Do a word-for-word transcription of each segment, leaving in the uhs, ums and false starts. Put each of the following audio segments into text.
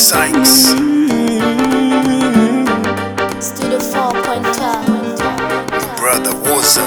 Sykes. Studio four point five. Brother Woza.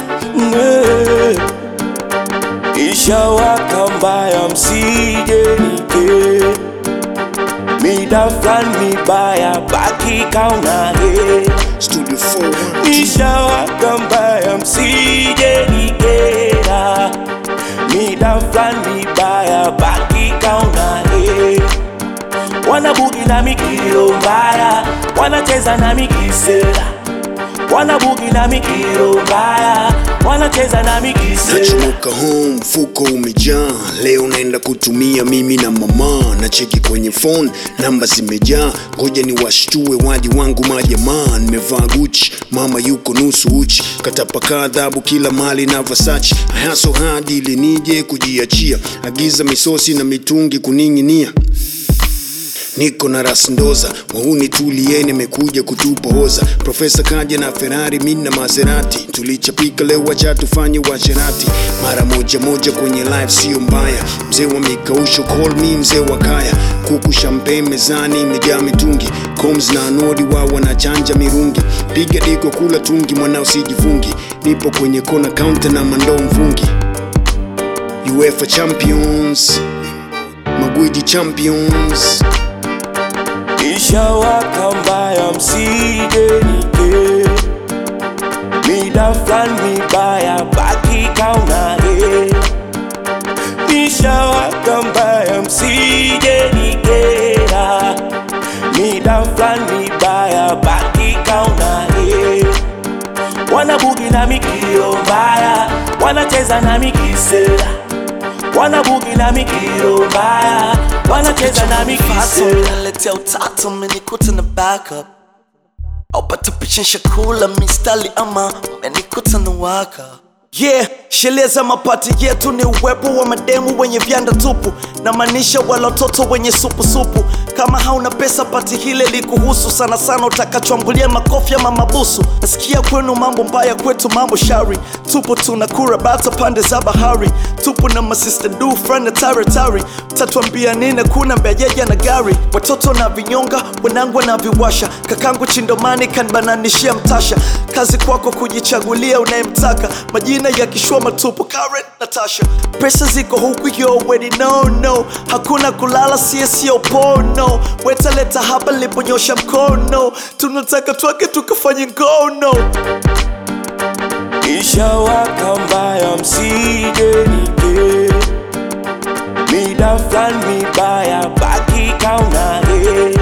Ishawaka mbaya msije nike Mida flan mibaya baki kauna he Studio four one two. Ishawaka mbaya msije nikera Mida flan mibaya baki kauna he Wanabugi na mikiro mbaya wanacheza na mikisela Wanabugi na mikiro mbaya wanacheza na mikisela Nachomoka home, mfuko umejaa. Leo naenda kutumia mimi na mama. Na cheki kwenye phone, namba zimejaa. Ngoja ni washtue waji wangu majamaa. Nimevaa Gucci, mama yuko nusu uchi. Katapaka adhabu kila mali na Versace. I hustle hard ili nije kujiachia. Agiza misosi na mitungi kuninginia. Niko na rasndoza, wahuni tulieni mekuja kutupa hoza. Profesa kaja na Ferrari, mimi na Maserati. Tulichapika leo wacha tufanye washerati. Mara moja moja kwenye live sio mbaya. Mzee wa mikausho call me mzee wa kaya. Kuku champagne mezani imejaa mitungi. Combs na anodi wao wanachanja mirungi. Piga diko kula tungi mwanao sijifungi. Nipo kwenye kona counter na mandoo mvungi. UEFA champions, magwiji champions. Ishawaka mbaya msije nike Mida flan mibaya baki kauna he Ishawaka mbaya msije nikera Mida flan mibaya baki kauna he Wanabugi na mikiro mbaya wanacheza na mikisela Wanabugi na mikiro mbaya wanacheza na mikisela Naletea utatu umenikuta na backup Aupata picha nshakula mistali ama umenikuta na waka Yeah, sheria za mapati yetu ni uwepo wa mademu wenye vyanda tupu na manisha wala watoto wenye supu supu. Kama hauna pesa pati hile likuhusu sana sana utakachoambulia makofi ama mabusu. Nasikia kwenu mambo mbaya kwetu mambo shari. Tupo tunakura bata pande za bahari. Tupo na masista du friend na tari tari. Utatuambia nini kuna mbejeja na gari. Watoto na vinyonga, wanangu na viwasha. Kakangu chindomani kanbananishia mtasha. Kazi kwako kujichagulia unayemtaka. Majina ya kishwa matupu Karen, Natasha. Pesa ziko huku you already know no. Hakuna kulala siye siyo pono. Weta leta hapa liponyosha mkono. Tunataka twake tukafanye ngono. Ishawaka mbaya msije nike Mida flan mibaya baki kauna he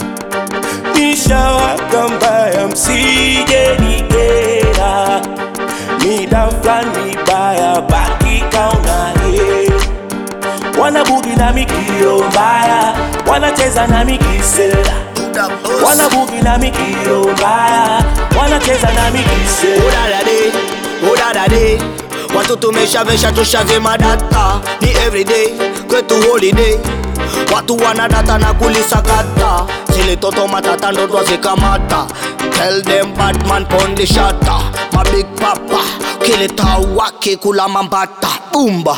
Ishawaka mbaya msije nikera Mida flan mibaya baki kauna he Wanabugi na mikiro mbaya wanacheza na mikisela Wanabugi na mikiro mbaya wanacheza na mikisela Udadade, udadade watu tumeshavesha tushazima data. Ni everyday kwetu holiday. Watu wanadata na kulisakata. Zile toto matata ndo twazikamata. Tell them Batman pon the shatter. My big papa kileta wake kula mambata. Boomba.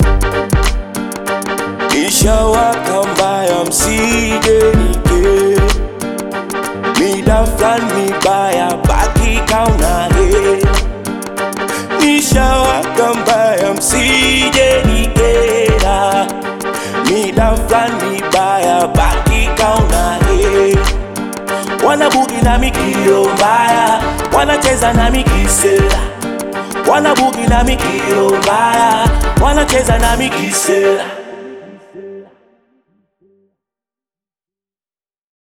Ishawaka mbaya msije nike Mida flan mibaya baki kauna he Ishawaka mbaya msije nikera Mida flan mibaya baki kauna he Wanabugi na mikiro mbaya wanacheza na mikisela Wanabugi na mikiro mbaya wanacheza na mikisela